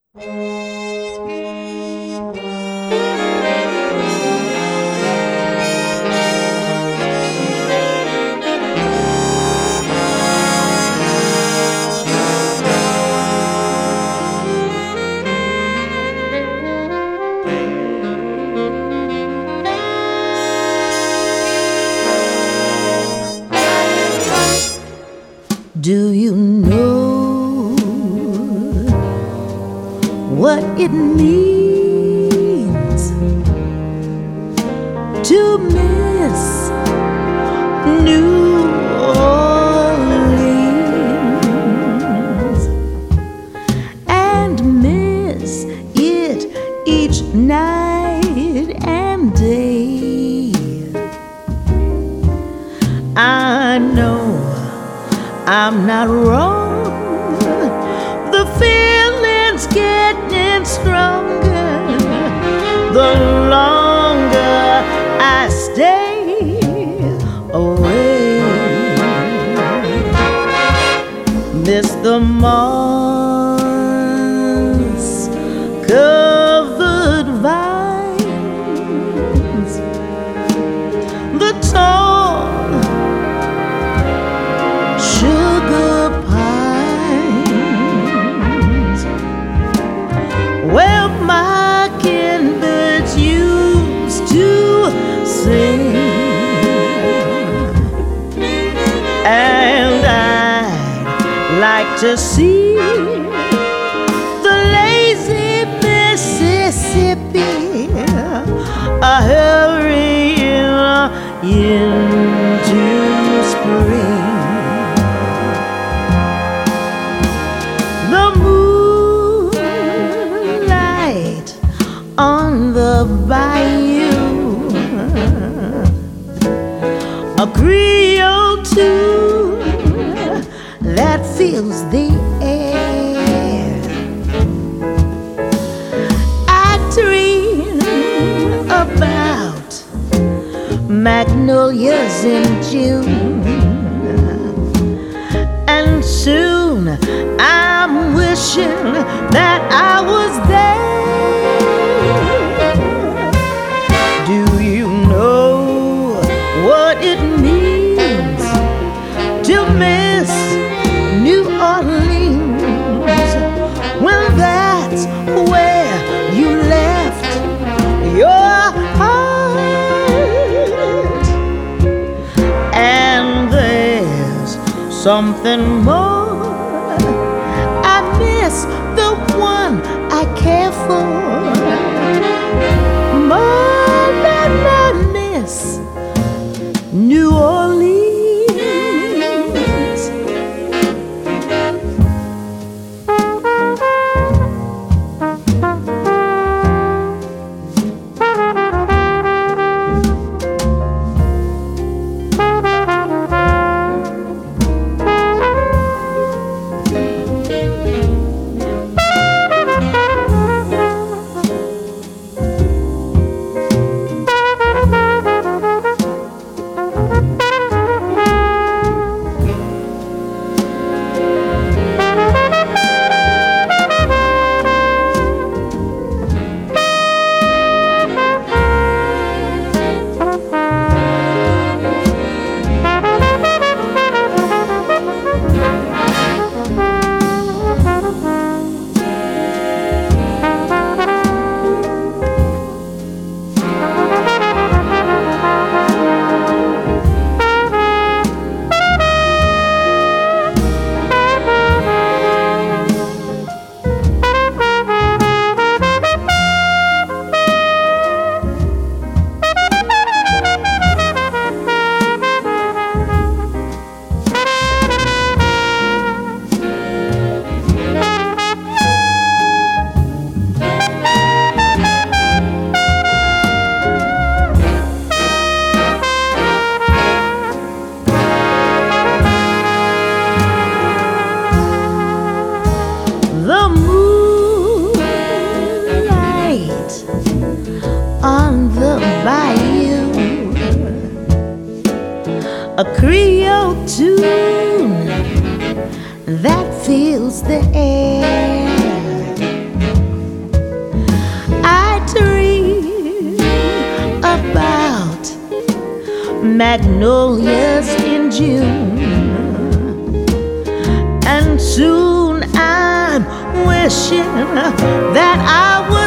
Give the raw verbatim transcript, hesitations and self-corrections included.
Do you know what it means to miss New Orleans and miss it each night and day? I know I'm not wrong. The feeling's getting stronger the longer I stay away. Miss the moss covered vines, the tall sugar pines, where mockingbirds used to sing. And I'd like to see the lazy Mississippi a hurrying into spring. On the bayou, a Creole tune that fills the air. I dream about magnolias in June, and soon I'm wishing that I was there. Do you know what it means to miss New Orleans when that's where you left your heart? And there's something more. I miss the one I care for more than I miss New Orleans. a Creole tune that fills the air. magnolias in June. And soon I'm wishing that I would